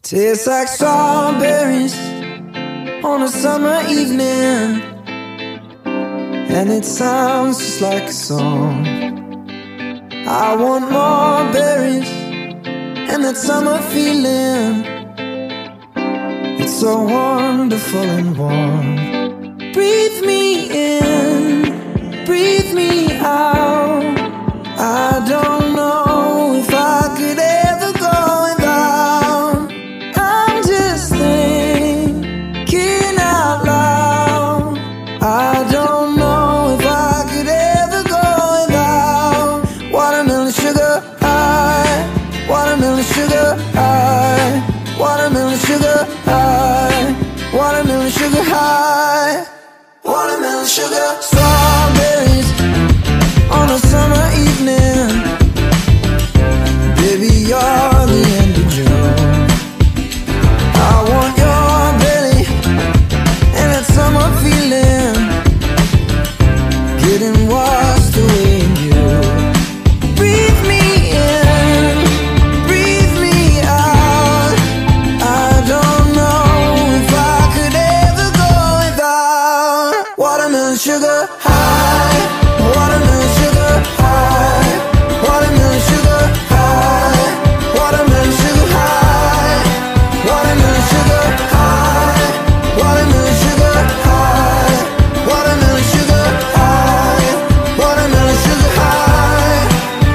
Tastes like strawberries on a summer evening, and it sounds just like a song. I want more berries and that summer feeling. It's so wonderful and warm. Breathe me in, breathe me out. I don't know if I could ever go without. I'm just thinking out loud. I don't know if I could ever go without watermelon sugar high, watermelon sugar high, watermelon sugar high, watermelon sugar high, watermelon sugar. Strawberries on a summer evening, baby, you're the end of June. I want your belly and that summer feeling, getting washed away in you. Breathe me in, breathe me out. I don't know if I could ever go without watermelon sugar high, watermelon sugar high, watermelon sugar high, watermelon sugar high, watermelon sugar high, watermelon sugar high, watermelon sugar high, watermelon sugar high.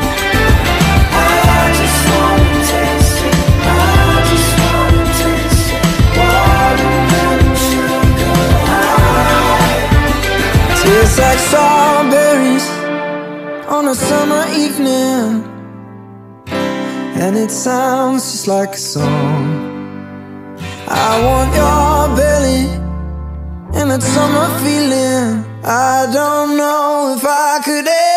I just wanna taste it, I just wanna taste it, watermelon sugar high. Tastes like strawberries on a summer evening, and it sounds just like a song. I want your belly and that summer feeling. I don't know if I could ever